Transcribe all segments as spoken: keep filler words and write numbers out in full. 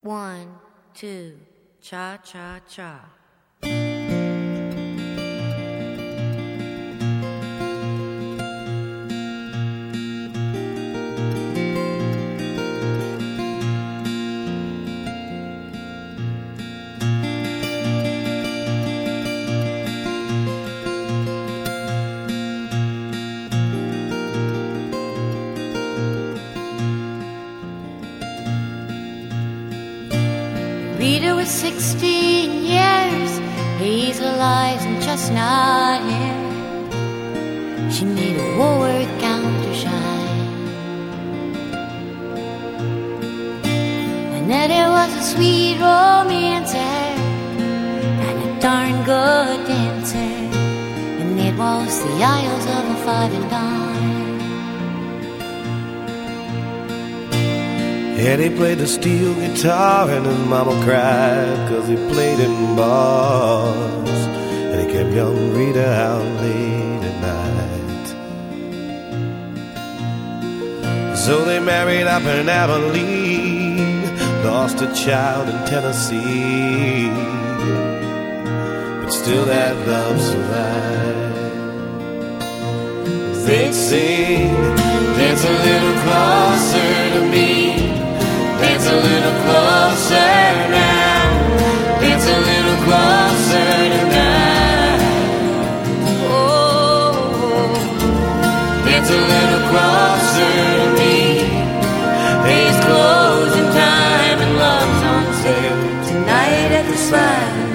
One, two, cha cha cha. Rita was sixteen years, hazel eyes and chestnut hair. She made a Woolworth counter shine. Annette was a sweet romancer and a darn good dancer. And it was the aisles of a five and dime. Eddie played the steel guitar and his mama cried 'cause he played in bars. And he kept young Rita out late at night. So they married up in Abilene, lost a child in Tennessee, but still that love survived. They'd sing, dance a little closer to me, dance a little closer now, dance a little closer tonight. Oh, dance a little closer to me. It's closing time and love's on sale tonight at the Five and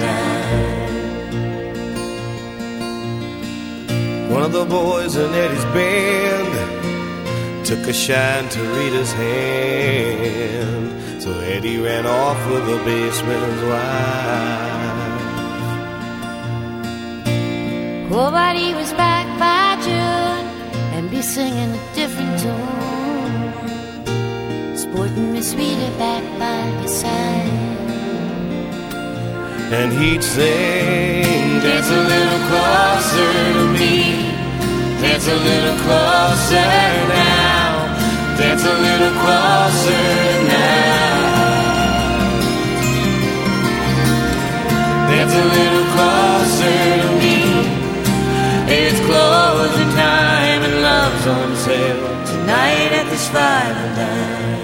Dime. One of the boys in Eddie's band took a shine to Rita's hand, so Eddie ran off with the baseman's wife. Oh, but he was back by June and be singing a different tune, sporting Miss Rita back by his side. And he'd sing, dance a little closer to me, dance a little closer now, dance a little closer now, dance a little closer to me. It's closing time and love's on sale tonight at this Five and Dime.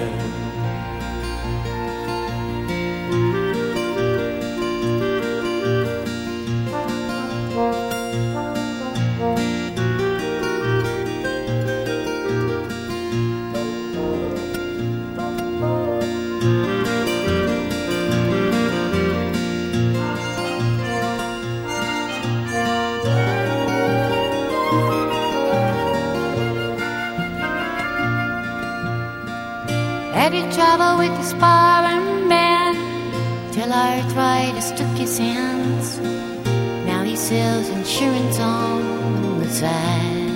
Eddie traveled with his sparring band till arthritis took his hands. Now he sells insurance on the side.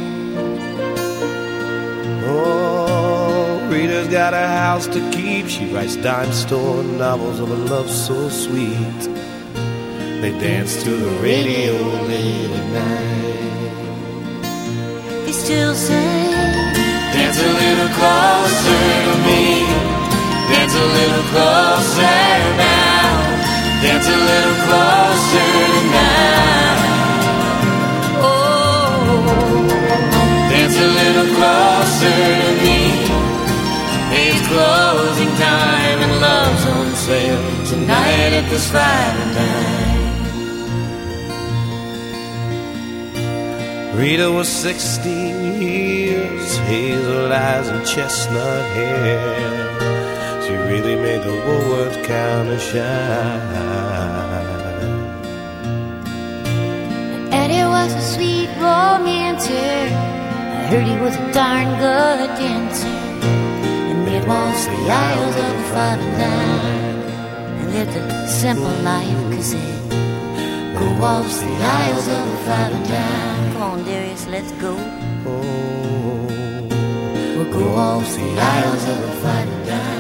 Oh, Rita's got a house to keep. She writes dime store novels of a love so sweet. They dance to the radio late at night. They still sing, dance a little closer to me, dance a little closer now, dance a little closer tonight. Oh, dance a little closer to me. It's closing time and love's on sale tonight at this Five and Dime. Rita was sixteen years, hazel eyes and chestnut hair. She really made the Woolworth counter shine. Eddie was a sweet romancer. I heard he was a darn good dancer. And they'd waltz the aisles of the Five and Dime and lived a simple life, 'cause they'd go waltz the aisles of the Five and Dime. Come on, Darius, let's go. Oh, We'll go waltz the aisles of the Five and Dime.